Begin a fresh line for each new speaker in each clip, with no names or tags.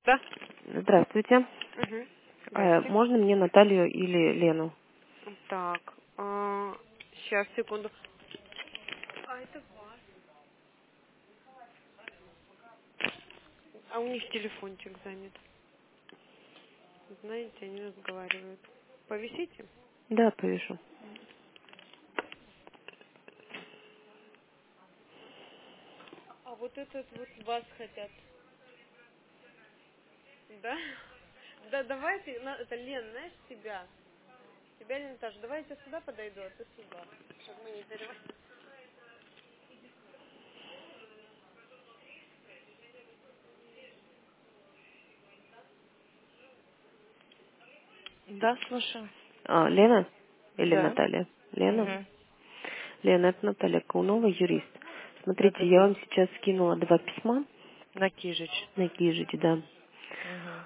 Да?
Здравствуйте.
Угу. Здрасте.
Можно мне Наталью или Лену?
Так, сейчас, секунду. А у них телефончик занят. Знаете, они разговаривают. Повисите?
Да, повешу.
А вот этот вот вас хотят. Да? Да, давайте, это Лен, знаешь, тебя. Тебя, Лен, Наташа, давай я тебя сюда подойду, а ты сюда. Чтобы мы не переводили.
Да, слушаю.
Лена или
Да.
Наталья? Лена?
Угу.
Лена, это Наталья Каунова, юрист.
Да,
Смотрите,
да,
я
да.
вам сейчас скинула 2 письма
На Кижич.
на Кижич, да.
Угу.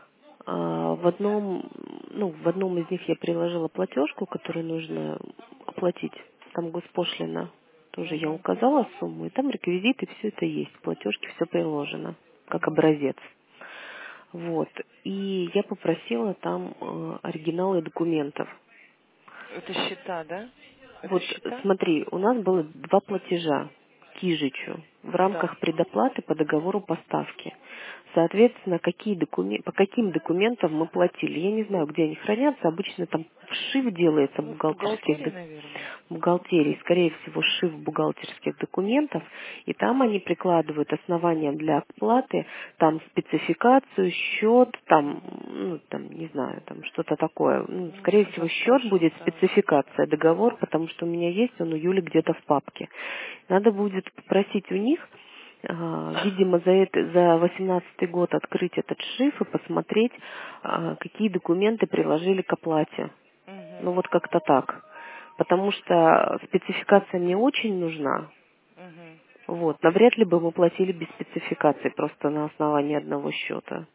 В одном из них я приложила платежку, которую нужно оплатить. Там госпошлина. Тоже я
Угу.
указала сумму, и там реквизиты, все это есть. В платежке все приложено, как
Угу.
образец. Вот. И я попросила там оригиналы документов.
Это счета, да? Это
Вот
счета?
смотри, у нас было 2 платежа Кижичу в
Да.
рамках предоплаты по договору поставки. Соответственно, по каким документам мы платили? Я не знаю, где они хранятся. Обычно там вшив делается в
Ну, в
бухгалтерских
бухгалтерии, наверное.
бухгалтерии, скорее всего, шив бухгалтерских документов, и там они прикладывают основания для оплаты, там спецификацию, счет, там, не знаю, там что-то такое.
Ну,
Скорее всего, счет
госпошлина,
будет
да.
спецификация, договор, потому что у меня есть он у Юли где-то в папке. Надо будет попросить у них, видимо, за 18 год открыть этот шиф и посмотреть, какие документы приложили к оплате. Ну
Угу.
вот как-то так. Потому что спецификация мне очень нужна.
Угу.
Вот. Навряд ли бы мы платили без спецификации, просто на основании одного счета.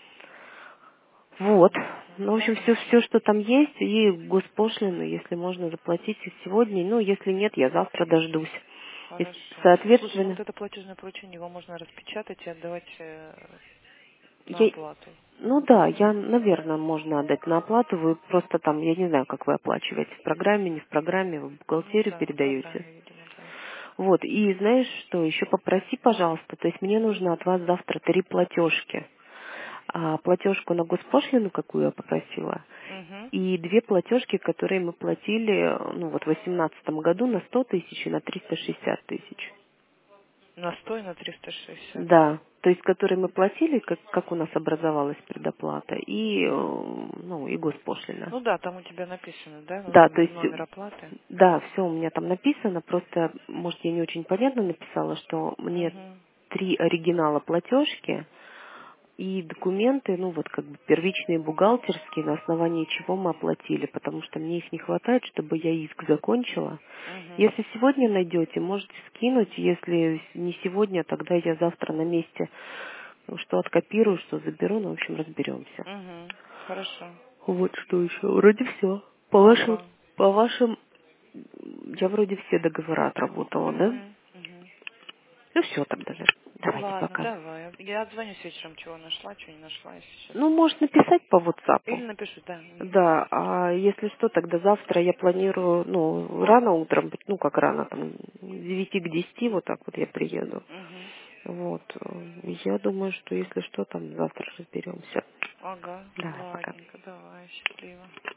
Вот. Ну, в общем, все,
Хорошо.
что там есть, и госпошлину, если можно, заплатить сегодня. Ну, если нет, я завтра дождусь. И,
Хорошо. Слушай, ну
соответственно,
вот это платежное поручение, его можно распечатать и отдавать на
я,
оплату.
ну да, наверное, можно отдать на оплату. Вы просто там, я не знаю, как вы оплачиваете, в программе, не в программе, вы в
Ну
бухгалтерию
да, в
передаете.
программе, видимо, да.
Вот, и знаешь что, еще попроси, пожалуйста, то есть мне нужно от вас завтра 3 платежки. Платежку на госпошлину, какую я попросила,
Угу.
и 2 платежки, которые мы платили, в 2018 году на 100 тысяч и на 360 тысяч.
На 100 и на 360.
Да, то есть которые мы платили, как у нас образовалась предоплата, и госпошлина.
Ну да, там у тебя написано, да,
Да, то есть,
номер оплаты.
да, все у меня там написано, просто, может, я не очень понятно написала, что мне
Угу.
3 оригинала платежки и документы, как бы первичные бухгалтерские, на основании чего мы оплатили, потому что мне их не хватает, чтобы я иск закончила.
Угу.
Если сегодня найдете, можете скинуть, если не сегодня, тогда я завтра на месте что откопирую, что заберу, в общем, разберемся.
Угу. Хорошо.
Вот что еще. Вроде все. По вашим,
Ага.
по вашим, я вроде все договора отработала, да?
Угу. Угу.
Ну все тогда, Лер. Давайте
Ладно,
пока.
давай. Я отзвонюсь вечером, чего нашла, чего не нашла, если сейчас.
Ну, может написать по WhatsApp.
Или напишу, да. Угу.
Да, а если что, тогда завтра я планирую, рано утром, как рано, там, с 9 к 10, вот так вот я приеду.
Угу.
Вот, я думаю, что если что, там завтра разберемся.
Ага.
Давай, пока.
Ладненько, давай, счастливо.